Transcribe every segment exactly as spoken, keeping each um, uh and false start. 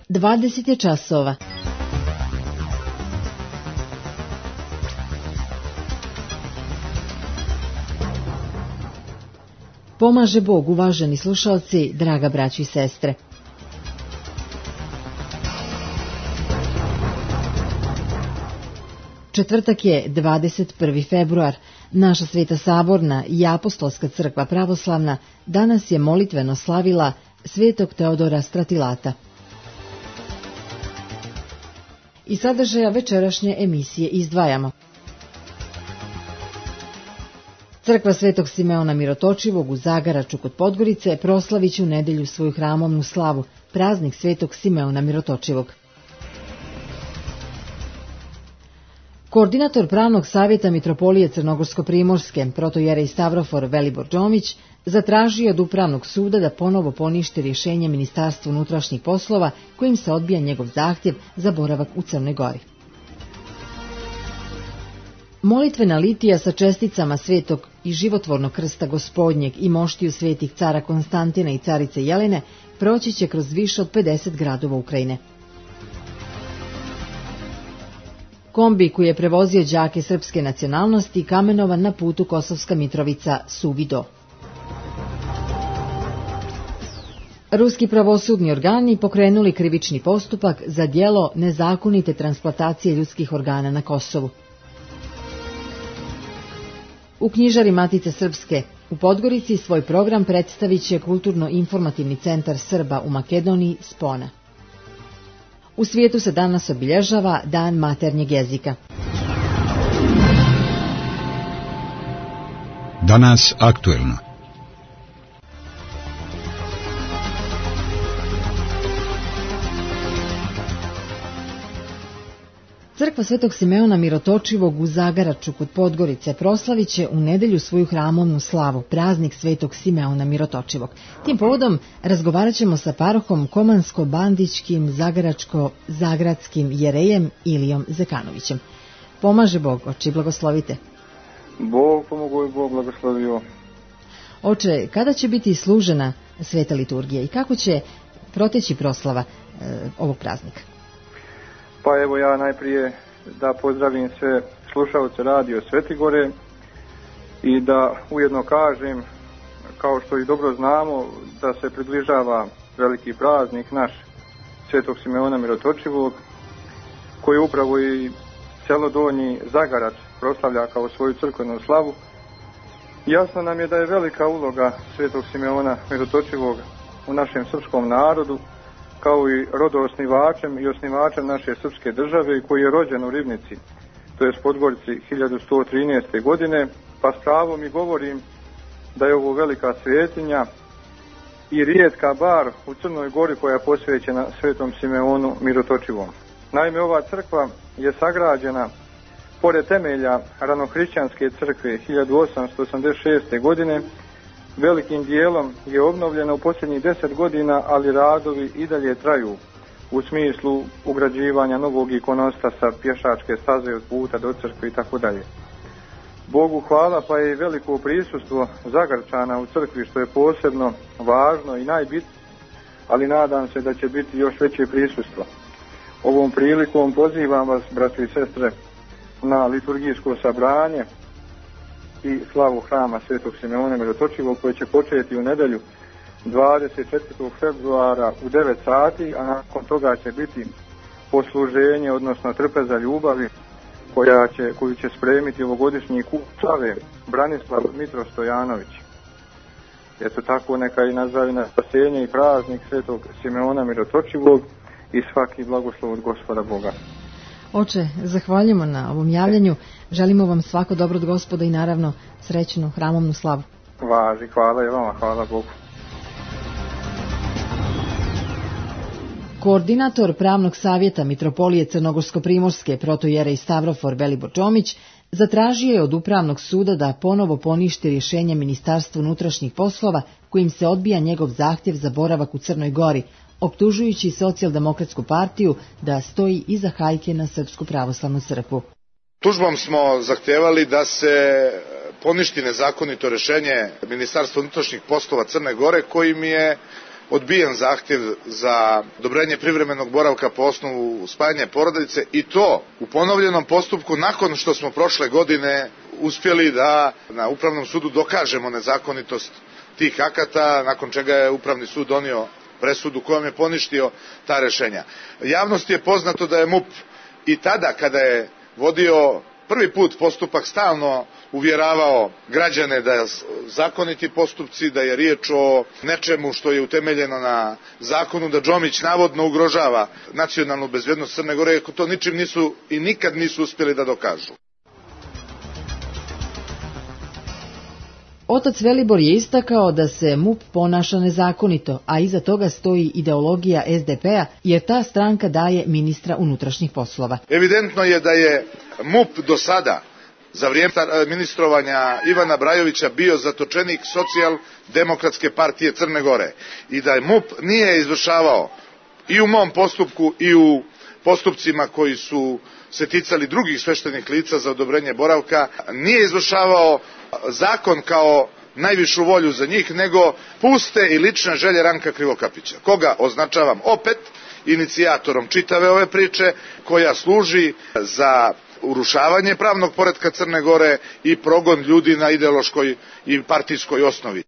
dvadeset je časova. Pomaže Bog, uvaženi slušalci, draga braćo i sestre. Četvrtak je dvadeset prvi februar. Naša Sveta Saborna i Apostolska crkva pravoslavna danas je molitveno slavila svetog Teodora Stratilata. Iz sadržaja večerašnje emisije izdvajamo: Crkva Svetog Simeona Mirotočivog u Zagaraču kod Podgorice proslaviće u nedelju svoju hramovnu slavu, praznik Svetog Simeona Mirotočivog. Koordinator Pravnog savjeta Mitropolije Crnogorsko-primorske, protojerej Stavrofor Velibor Đomić, zatražio od Upravnog suda da ponovo poništi rješenje Ministarstva unutrašnjih poslova kojim se odbija njegov zahtjev za boravak u Crnoj Gori. Molitvena litija sa česticama Svetog i životvornog krsta Gospodnjeg i moštiju svetih cara Konstantina i carice Jelene proći će kroz više od pedeset gradova Ukrajine. Kombi koji je prevozio đake srpske nacionalnosti kamenovan na putu Kosovska Mitrovica Suvi Do. Ruski pravosudni organi pokrenuli krivični postupak za djelo nezakonite transplantacije ljudskih organa na Kosovu. U knjižari Matice Srpske u Podgorici svoj program predstavit će Kulturno-informativni centar Srba u Makedoniji Spona. U svijetu se danas obilježava Dan maternjeg jezika. Danas aktuelno. Crkva Svetog Simeona Mirotočivog u Zagaraču kod Podgorice proslavit će u nedelju svoju hramovnu slavu, praznik Svetog Simeona Mirotočivog. Tim povodom razgovarat ćemo sa parohom Komansko-Bandićkim Zagaračko-Zagradskim jerejem Ilijom Zekanovićem. Pomaže Bog, oče, blagoslovite. Bog pomogao i Bog blagoslovio. Oče, kada će biti služena sveta liturgija i kako će proteći proslava e, ovog praznika? Pa evo ja najprije da pozdravim sve slušalce radio Svetigore i da ujedno kažem, kao što i dobro znamo, da se približava veliki praznik naš Svetog Simeona Mirotočivog, koji upravo i selo Donji Zagarač proslavlja kao svoju crkvenu slavu. Jasno nam je da je velika uloga Svetog Simeona Mirotočivog u našem srpskom narodu, kao i rodoosnivačem i osnivačem naše srpske države, koji je rođen u Ribnici, to je Podgorici hiljadu sto trinaeste. godine, pa s pravom i govorim da je ovo velika svetinja i rijetka bar u Crnoj Gori koja je posvećena Svetom Simeonu Mirotočivom. Naime, ova crkva je sagrađena pored temelja ranohrišćanske crkve hiljadu osamsto osamdeset šeste. godine, velikim dijelom je obnovljena u posljednjih deset godina, ali radovi i dalje traju u smislu ugrađivanja novog ikonostasa, pješačke staze od puta do crkve i tako dalje. Bogu hvala, pa je i veliko prisustvo Zagarčana u crkvi, što je posebno važno i najbitnije, ali nadam se da će biti još veće prisustvo. Ovom prilikom pozivam vas, braći i sestre, na liturgijsko sabranje i slavu hrama Svetog Simeona Mirotočivog, koje će početi u nedelju dvadeset četvrtog februara u devet sati, a nakon toga će biti posluženje, odnosno trpeza ljubavi, koja će, koju će spremiti ovogodišnji kup slave Branislav Mitro Stojanović. Eto tako neka i nazavi na spasenje i praznik Svetog Simeona Mirotočivog i svaki blagoslov od Gospoda Boga. Oče, zahvaljujemo na ovom javljanju, želimo vam svako dobro od Gospoda i naravno srećnu hramovnu slavu. Važi, hvala i vama, hvala Bogu. Koordinator Pravnog savjeta Mitropolije Crnogorsko-primorske, protojerej Stavrofor Velibor Đomić, zatražio je od Upravnog suda da ponovo poništi rješenje Ministarstva unutrašnjih poslova kojim se odbija njegov zahtjev za boravak u Crnoj Gori, optužujući Socijaldemokratsku partiju da stoji iza hajke na Srpsku pravoslavnu crkvu. Tužbom smo zahtevali da se poništi nezakonito rješenje Ministarstva unutrašnjih poslova Crne Gore, kojim je odbijen zahtjev za odobrenje privremenog boravka po osnovu spajanja porodice, i to u ponovljenom postupku nakon što smo prošle godine uspjeli da na Upravnom sudu dokažemo nezakonitost tih akata, nakon čega je Upravni sud donio presudu kojom je poništio ta rješenja. Javnosti je poznato da je MUP i tada kada je vodio prvi put postupak stalno uvjeravao građane da je zakoniti postupci, da je riječ o nečemu što je utemeljeno na zakonu, da Džomić navodno ugrožava nacionalnu bezbjednost Crne Gore, iako to ničim nisu i nikad nisu uspjeli da dokažu. Otac Velibor je istakao da se MUP ponaša nezakonito, a iza toga stoji ideologija es de pe a, jer ta stranka daje ministra unutrašnjih poslova. Evidentno je da je MUP do sada, za vrijeme ministrovanja Ivana Brajovića, bio zatočenik Socijaldemokratske partije Crne Gore i da je MUP nije izvršavao i u mom postupku i u postupcima koji su se ticali drugih sveštenih lica za odobrenje boravka, nije izvršavao zakon kao najvišu volju za njih, nego puste i lične želje Ranka Krivokapića, koga označavam opet inicijatorom čitave ove priče, koja služi za urušavanje pravnog poretka Crne Gore i progon ljudi na ideološkoj i partijskoj osnovi.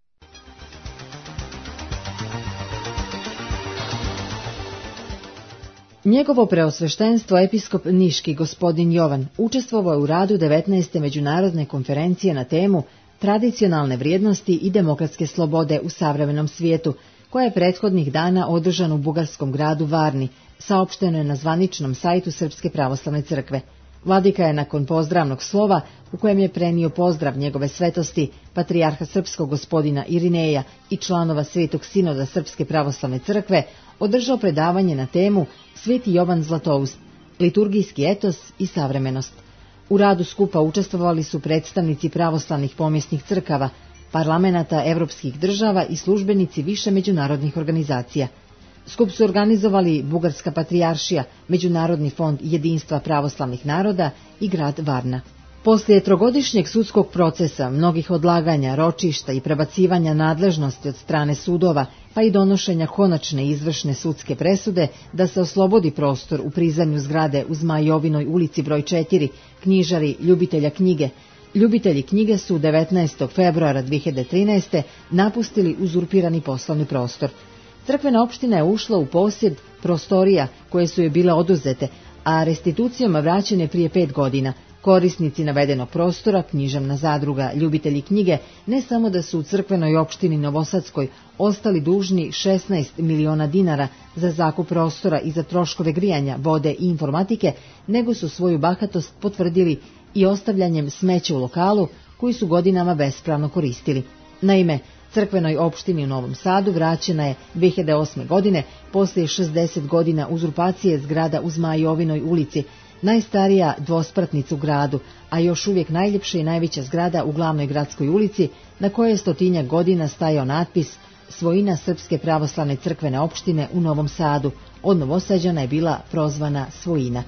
Njegovo preosveštenstvo episkop Niški gospodin Jovan učestvovao je u radu devetnaeste međunarodne konferencije na temu Tradicionalne vrijednosti i demokratske slobode u savremenom svijetu, koja je prethodnih dana održana u bugarskom gradu Varni, saopšteno je na zvaničnom sajtu Srpske pravoslavne crkve. Vladika je nakon pozdravnog slova, u kojem je prenio pozdrav njegove svetosti, patrijarha srpskog gospodina Irineja i članova Svetog sinoda Srpske pravoslavne crkve, održao predavanje na temu Sveti Jovan Zlatoust, liturgijski etos i savremenost. U radu skupa učestvovali su predstavnici pravoslavnih pomjesnih crkava, parlamenata evropskih država i službenici više međunarodnih organizacija. Skup su organizovali Bugarska patrijaršija, Međunarodni fond jedinstva pravoslavnih naroda i grad Varna. Poslije trogodišnjeg sudskog procesa, mnogih odlaganja, ročišta i prebacivanja nadležnosti od strane sudova, pa i donošenja konačne izvršne sudske presude da se oslobodi prostor u prizemlju zgrade u Zmajovinoj ulici broj četiri, knjižari ljubitelja knjige, ljubitelji knjige su devetnaestog februara dve hiljade trinaeste. napustili uzurpirani poslovni prostor. Crkvena opština je ušla u posjed prostorija koje su joj bile oduzete, a restitucijom vraćene prije pet godina. Korisnici navedenog prostora, književna zadruga ljubitelji knjige, ne samo da su u crkvenoj opštini Novosadskoj ostali dužni šesnaest miliona dinara za zakup prostora i za troškove grijanja, vode i informatike, nego su svoju bahatost potvrdili i ostavljanjem smeća u lokalu koji su godinama bespravno koristili. Naime, crkvenoj opštini u Novom Sadu vraćena je dve hiljade osme. godine poslije šezdeset godina uzurpacije zgrada u Zmajovinoj ulici, najstarija dvospratnica u gradu, a još uvijek najljepša i najveća zgrada u glavnoj gradskoj ulici, na kojoj je stotinjak godina stajao natpis Svojina Srpske pravoslavne crkvene opštine u Novom Sadu. Od Novosađana je bila prozvana Svojina.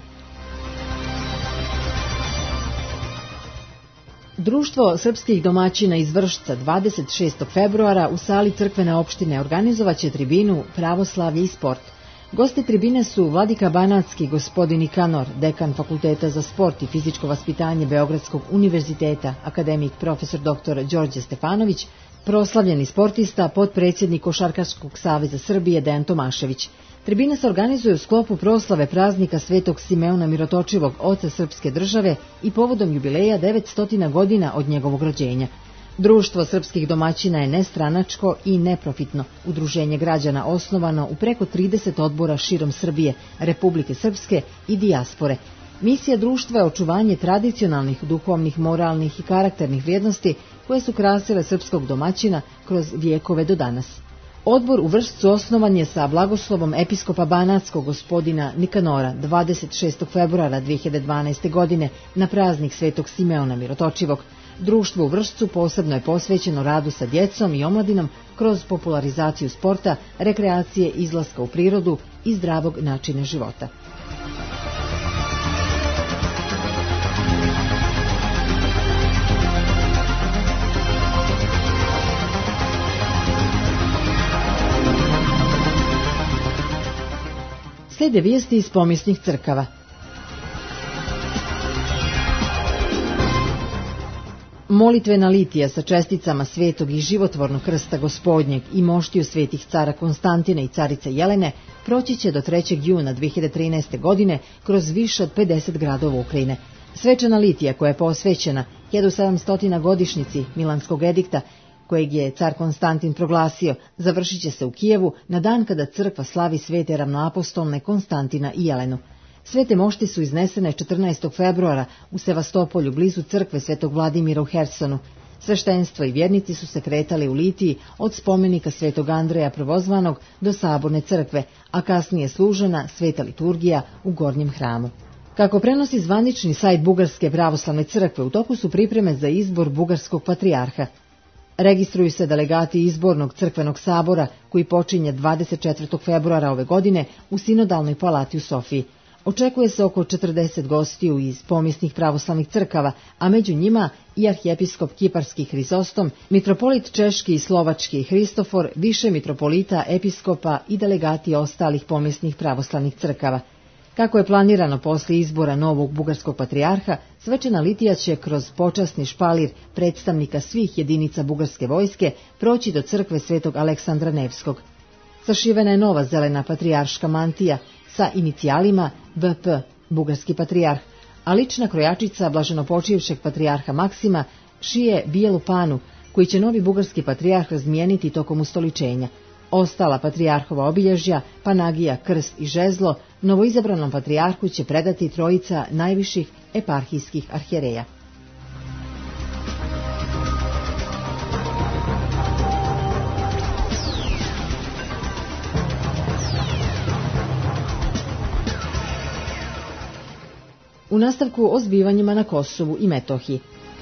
Društvo srpskih domaćina iz Vršca dvadeset šestog februara u sali crkvene opštine organizovaće tribinu Pravoslavlje i sport. Gosti tribine su vladika Banatski gospodin Nikanor, dekan Fakulteta za sport i fizičko vaspitanje Beogradskog univerziteta, akademik profesor doktor Đorđe Stefanović, proslavljeni sportista, potpredsjednik Košarkaškog saveza Srbije Dejan Tomašević. Tribina se organizuje u sklopu proslave praznika Svetog Simeona Mirotočivog, oca srpske države, i povodom jubileja devetsto godina od njegovog rođenja. Društvo srpskih domaćina je nestranačko i neprofitno udruženje građana osnovano u preko trideset odbora širom Srbije, Republike Srpske i dijaspore. Misija društva je očuvanje tradicionalnih, duhovnih, moralnih i karakternih vrijednosti koje su krasile srpskog domaćina kroz vijekove do danas. Odbor u Vršcu osnovan je sa blagoslovom episkopa Banatskog gospodina Nikanora dvadeset šestog februara dve hiljade dvanaeste. godine na praznik Svetog Simeona Mirotočivog. Društvo u Vršcu posebno je posvećeno radu sa djecom i omladinom kroz popularizaciju sporta, rekreacije, izlaska u prirodu i zdravog načina života. Slijede vijesti iz pomisnih crkava. Molitvena litija sa česticama svetog i životvornog krsta Gospodnjeg i moštiju svetih cara Konstantina i carice Jelene proći će do trećeg juna dve hiljade trinaeste. godine kroz više od pedeset gradova Ukrajine. Svečana litija koja je posvećena hiljadu sedamstotoj godišnjici Milanskog edikta, kojeg je car Konstantin proglasio, završit će se u Kijevu na dan kada crkva slavi svete ravnoapostolne Konstantina i Jelenu. Svete mošti su iznesene četrnaestog februara u Sevastopolju, blizu crkve svetog Vladimira u Hersonu. Sveštenstvo i vjernici su se kretali u litiji od spomenika svetog Andreja Prvozvanog do saborne crkve, a kasnije služena sveta liturgija u gornjem hramu. Kako prenosi zvanični sajt Bugarske pravoslavne crkve, u toku su pripreme za izbor bugarskog patrijarha. Registruju se delegati izbornog crkvenog sabora koji počinje dvadeset četvrtog februara ove godine u Sinodalnoj palati u Sofiji. Očekuje se oko četrdeset gostiju iz pomisnih pravoslavnih crkava, a među njima i arhijepiskop kiparski Hrizostom, mitropolit češki i slovački Hristofor, više mitropolita, episkopa i delegati ostalih pomisnih pravoslavnih crkava. Kako je planirano posle izbora novog bugarskog patrijarha, svečana litija će kroz počasni špalir predstavnika svih jedinica bugarske vojske proći do crkve svetog Aleksandra Nevskog. Sašivena je nova zelena patrijarška mantija sa inicijalima B P, bugarski patrijarh, a lična krojačica blaženopočivšeg patrijarha Maksima šije bijelu panu, koji će novi bugarski patrijarh razmijeniti tokom ustoličenja. Ostala patrijarhova obilježja, panagija, krst i žezlo, novoizabranom patrijarhu će predati trojica najviših eparhijskih arhijereja. U nastavku o zbivanjima na Kosovu i Metohiji.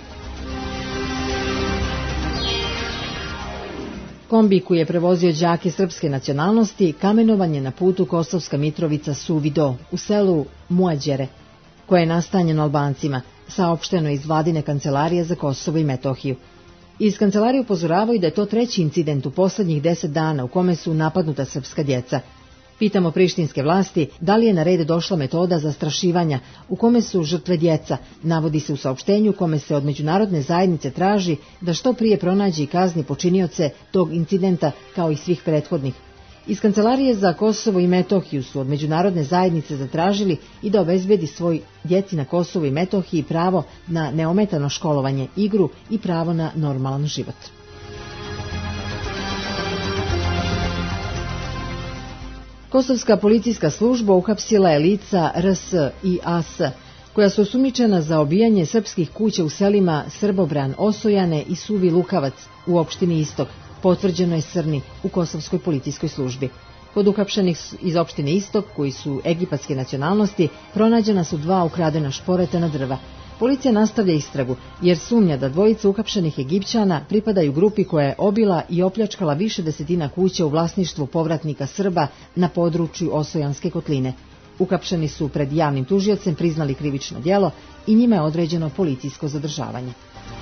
Kombi koji je prevozio đake srpske nacionalnosti kamenovan je na putu Kosovska Mitrovica Suvido u selu Muađere, koje je nastanjeno Albancima, saopšteno iz vladine kancelarije za Kosovo i Metohiju. Iz kancelarije upozoravaju da je to treći incident u poslednjih deset dana u kome su napadnuta srpska djeca. Pitamo prištinske vlasti da li je na red došla metoda zastrašivanja u kome su žrtve djeca, navodi se u saopštenju kome se od međunarodne zajednice traži da što prije pronađe i kazni počinioce tog incidenta kao i svih prethodnih. Iz Kancelarije za Kosovo i Metohiju su od međunarodne zajednice zatražili i da obezbedi svoj djeci na Kosovu i Metohiji pravo na neometano školovanje, igru i pravo na normalan život. Kosovska policijska služba uhapsila je lica R S i A S, koja su osumnjičena za obijanje srpskih kuća u selima Srbobran, Osojane i Suvi Lukavac u opštini Istok, potvrđeno je Srni u Kosovskoj policijskoj službi. Kod uhapšenih iz opštine Istok, koji su egipatske nacionalnosti, pronađena su dva ukradena šporetana drva. Policija nastavlja istragu, jer sumnja da dvojica uhapšenih Egipćana pripadaju grupi koja je obila i opljačkala više desetina kuća u vlasništvu povratnika Srba na području Osojanske kotline. Uhapšeni su pred javnim tužiocem priznali krivično djelo i njima je određeno policijsko zadržavanje.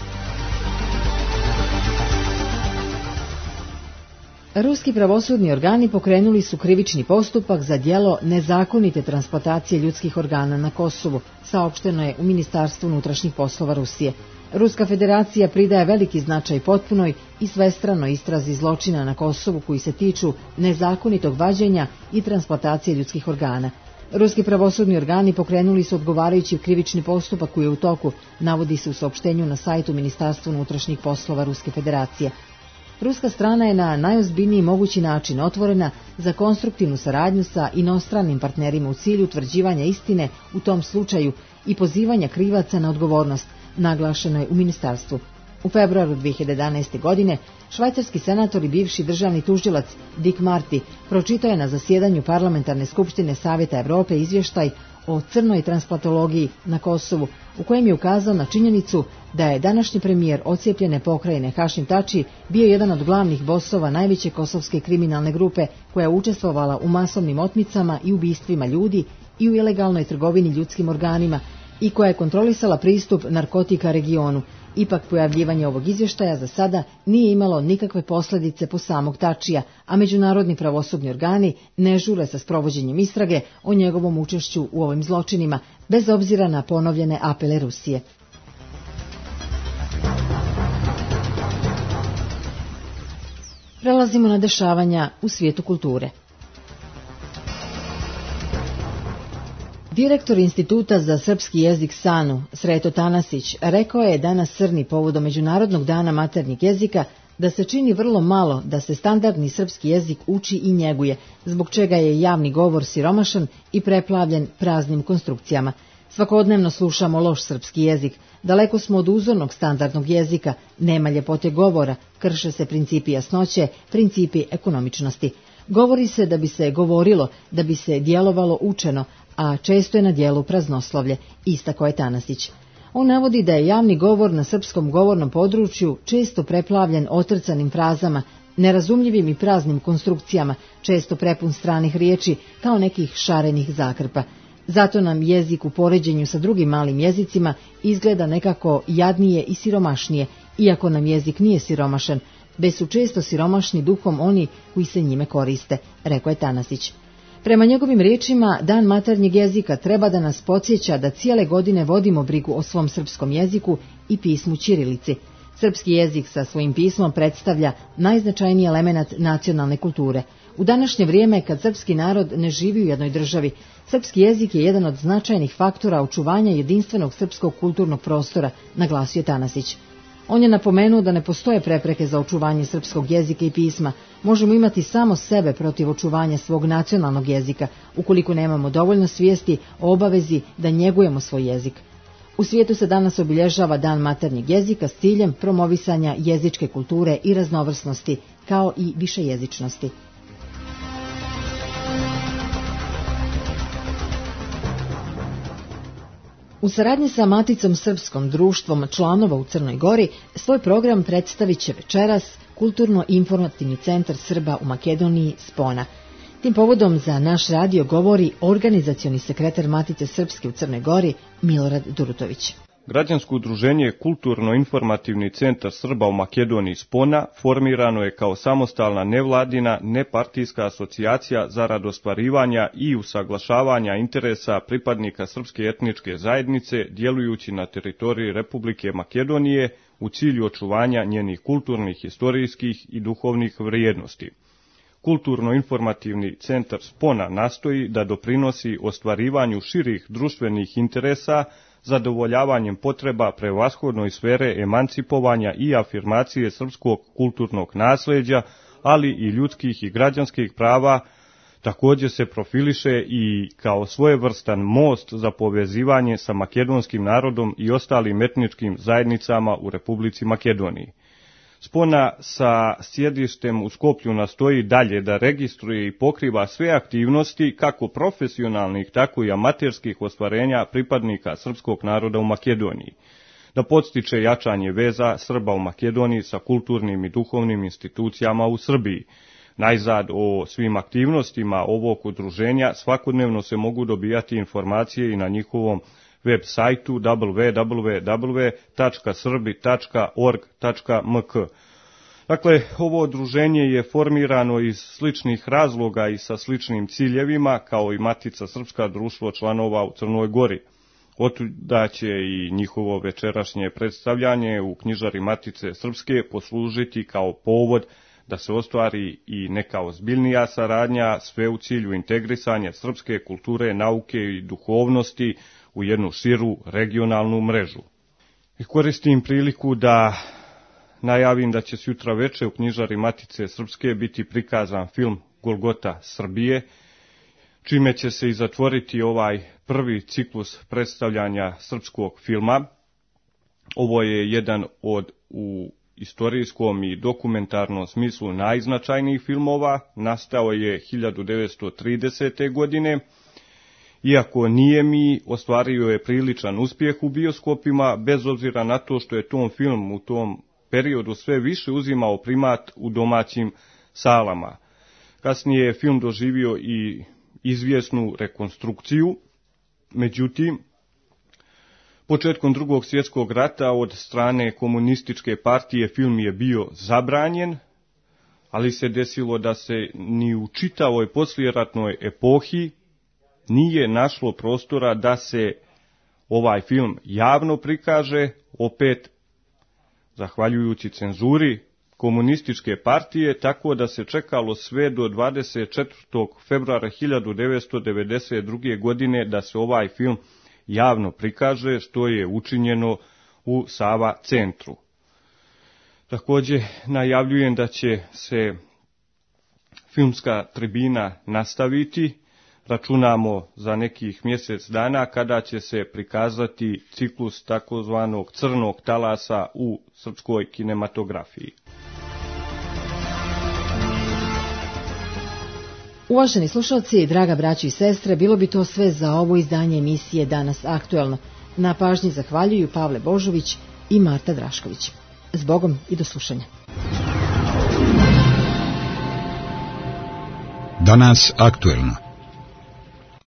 Ruski pravosudni organi pokrenuli su krivični postupak za djelo nezakonite transplantacije ljudskih organa na Kosovu, saopšteno je u Ministarstvu unutrašnjih poslova Rusije. Ruska federacija pridaje veliki značaj potpunoj i svestranoj istrazi zločina na Kosovu koji se tiču nezakonitog vađenja i transplantacije ljudskih organa. Ruski pravosudni organi pokrenuli su odgovarajući krivični postupak koji je u toku, navodi se u saopštenju na sajtu Ministarstva unutrašnjih poslova Ruske federacije. Ruska strana je na najozbiljniji mogući način otvorena za konstruktivnu saradnju sa inostranim partnerima u cilju utvrđivanja istine u tom slučaju i pozivanja krivaca na odgovornost, naglašeno je u ministarstvu. U februaru dve hiljade jedanaeste. godine švajcarski senator i bivši državni tužilac Dick Marty pročitao je na zasjedanju Parlamentarne skupštine Savjeta Evrope izvještaj o crnoj transplantologiji na Kosovu, u kojem je ukazao na činjenicu da je današnji premijer ocijepljene pokrajine Hašim Tači bio jedan od glavnih bosova najveće kosovske kriminalne grupe koja je učestvovala u masovnim otmicama i ubistvima ljudi i u ilegalnoj trgovini ljudskim organima, i koja je kontrolisala pristup narkotika regionu. Ipak pojavljivanje ovog izvještaja za sada nije imalo nikakve posljedice po samog Tačija, a međunarodni pravosudni organi ne žure sa sprovođenjem istrage o njegovom učešću u ovim zločinima, bez obzira na ponovljene apele Rusije. Prelazimo na dešavanja u svijetu kulture. Direktor Instituta za srpski jezik SANU, Sreto Tanasić, rekao je danas Srni povodom Međunarodnog dana maternjeg jezika da se čini vrlo malo da se standardni srpski jezik uči i njeguje, zbog čega je javni govor siromašan i preplavljen praznim konstrukcijama. Svakodnevno slušamo loš srpski jezik, daleko smo od uzornog standardnog jezika, nema ljepote govora, krše se principi jasnoće, principi ekonomičnosti. Govori se da bi se govorilo, da bi se djelovalo učeno, a često je na djelu praznoslovlje, istakao je Tanasić. On navodi da je javni govor na srpskom govornom području često preplavljen otrcanim frazama, nerazumljivim i praznim konstrukcijama, često prepun stranih riječi, kao nekih šarenih zakrpa. Zato nam jezik u poređenju sa drugim malim jezicima izgleda nekako jadnije i siromašnije, iako nam jezik nije siromašan, već su često siromašni duhom oni koji se njime koriste, rekao je Tanasić. Prema njegovim riječima, Dan maternjeg jezika treba da nas podsjeća da cijele godine vodimo brigu o svom srpskom jeziku i pismu ćirilici. Srpski jezik sa svojim pismom predstavlja najznačajniji element nacionalne kulture. U današnje vrijeme, kad srpski narod ne živi u jednoj državi, srpski jezik je jedan od značajnih faktora očuvanja jedinstvenog srpskog kulturnog prostora, naglasio Tanasić. On je napomenuo da ne postoje prepreke za očuvanje srpskog jezika i pisma. Možemo imati samo sebe protiv očuvanja svog nacionalnog jezika, ukoliko nemamo dovoljno svijesti o obavezi da njegujemo svoj jezik. U svijetu se danas obilježava Dan maternjeg jezika s ciljem promovisanja jezičke kulture i raznovrsnosti, kao i višejezičnosti. U saradnji sa Maticom srpskom, društvom članova u Crnoj Gori, svoj program predstavit će večeras Kulturno-informativni centar Srba u Makedoniji Spona. Tim povodom za naš radio govori organizacioni sekretar Matice srpske u Crnoj Gori Milorad Durutović. Građansko udruženje Kulturno-informativni centar Srba u Makedoniji Spona formirano je kao samostalna nevladina, nepartijska asocijacija zarad ostvarivanja i usaglašavanja interesa pripadnika srpske etničke zajednice djelujući na teritoriji Republike Makedonije u cilju očuvanja njenih kulturnih, historijskih i duhovnih vrijednosti. Kulturno-informativni centar Spona nastoji da doprinosi ostvarivanju širih društvenih interesa zadovoljavanjem potreba prevashodno iz sfere emancipovanja i afirmacije srpskog kulturnog nasljeđa, ali i ljudskih i građanskih prava. Također se profiliše i kao svojevrstan most za povezivanje sa makedonskim narodom i ostalim etničkim zajednicama u Republici Makedoniji. Spona sa sjedištem u Skoplju nastoji dalje da registruje i pokriva sve aktivnosti kako profesionalnih, tako i amaterskih ostvarenja pripadnika srpskog naroda u Makedoniji, da podstiče jačanje veza Srba u Makedoniji sa kulturnim i duhovnim institucijama u Srbiji. Najzad o svim aktivnostima ovog udruženja svakodnevno se mogu dobijati informacije i na njihovom web sajtu w w w tačka srbi tačka org tačka m k. Dakle, ovo udruženje je formirano iz sličnih razloga i sa sličnim ciljevima, kao i Matica srpska, društvo članova u Crnoj Gori. Otuda će i njihovo večerašnje predstavljanje u knjižari Matice srpske poslužiti kao povod da se ostvari i neka ozbiljnija saradnja, sve u cilju integrisanja srpske kulture, nauke i duhovnosti u jednu širu regionalnu mrežu. I koristim priliku da najavim da će sutra veče u knjižari Matice srpske biti prikazan film Golgota Srbije, čime će se i zatvoriti ovaj prvi ciklus predstavljanja srpskog filma. Ovo je jedan od u istorijskom i dokumentarnom smislu najznačajnijih filmova, nastao je hiljadu devetsto tridesete. godine, iako nije mi, ostvario je priličan uspjeh u bioskopima, bez obzira na to što je tom film u tom periodu sve više uzimao primat u domaćim salama. Kasnije je film doživio i izvjesnu rekonstrukciju, međutim, Početkom drugog svjetskog rata od strane komunističke partije film je bio zabranjen, ali se desilo da se ni u čitavoj poslijeratnoj epohi nije našlo prostora da se ovaj film javno prikaže, opet zahvaljujući cenzuri komunističke partije, tako da se čekalo sve do dvadeset četvrtog februara hiljadu devetsto devedeset druge. godine da se ovaj film javno prikaže, što je učinjeno u Sava centru. Također najavljujem da će se filmska tribina nastaviti. Računamo za nekih mjesec dana kada će se prikazati ciklus takozvanog crnog talasa u srpskoj kinematografiji. Uvaženi slušalci, draga braćo i sestre, bilo bi to sve za ovo izdanje emisije Danas aktuelno. Na pažnji zahvaljuju Pavle Božović i Marta Drašković. Zbogom i do slušanja. Danas aktuelno.